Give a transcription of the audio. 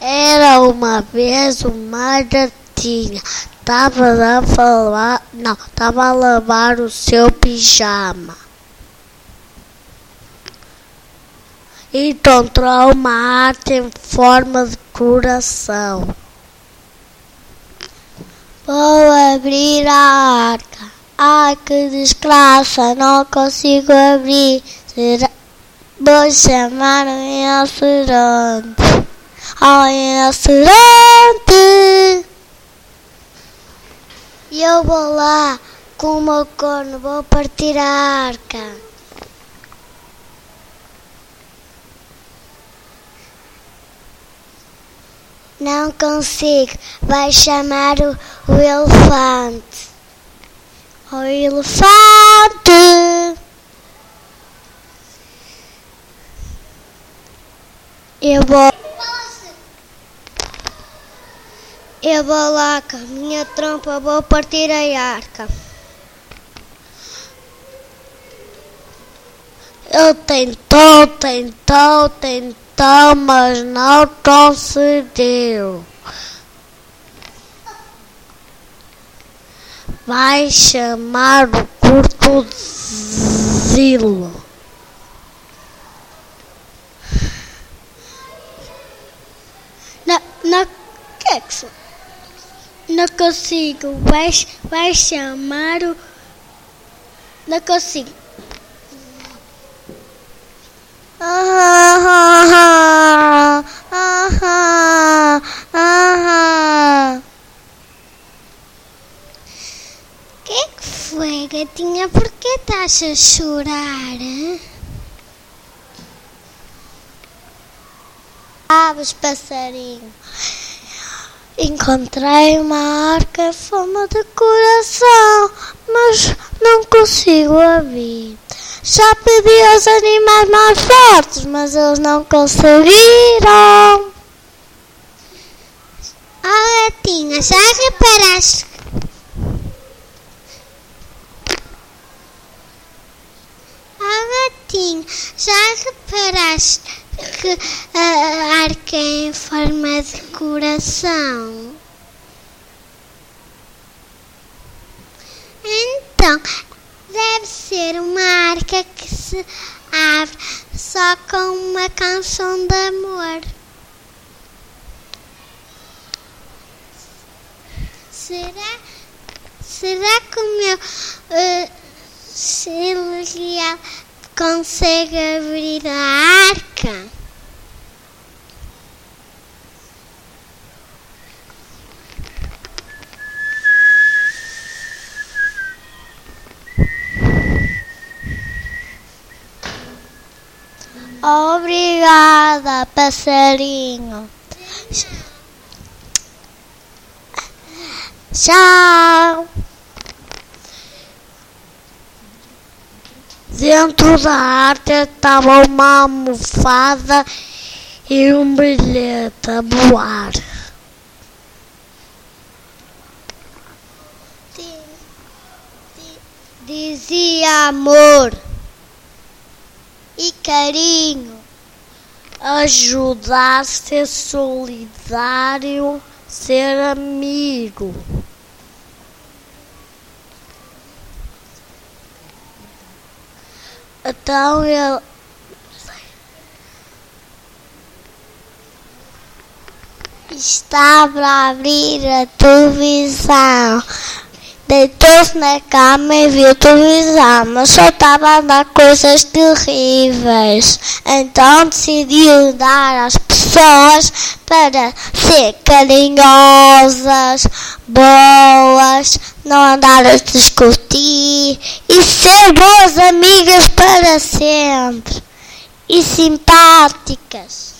Era uma vez uma gatinha. Estava a lavar o seu pijama. Encontrou uma arte em forma de coração. Vou abrir a arca. Ai, que desgraça, não consigo abrir. Vou chamar o rinoceronte. Ai, rinoceronte! E eu vou lá com o meu corno, vou partir a arca. Não consigo, vai chamar o elefante. O elefante! Eu vou lá com a minha trompa, vou partir a arca. Eu tentou, mas não conseguiu. Vai chamar o crocodilo. Não consigo. Vai chamar o... Não consigo. Que foi, gatinha? Por que estás a chorar? Sabes, passarinho? Encontrei uma arca em forma de coração, mas não consigo abrir. Já pedi aos animais mais fortes, mas eles não conseguiram. Oh, gatinha, já reparaste? Oh, gatinha, já reparaste que a arca é em forma de coração? Então, deve ser uma arca que se abre só com uma canção de amor. Será que o meu celestial consegue abrir a arca? Obrigada, passarinho. Tchau. Dentro da arca estava uma almofada e um bilhete a voar. Dizia amor e carinho, ajudar, ser solidário, ser amigo. Então ele estava a abrir a televisão. Deitou-se na cama e viu televisão, mas só estava a dar coisas terríveis. Então decidiu dar às pessoas para ser carinhosas, boas, não andar a discutir e ser boas amigas para sempre e simpáticas.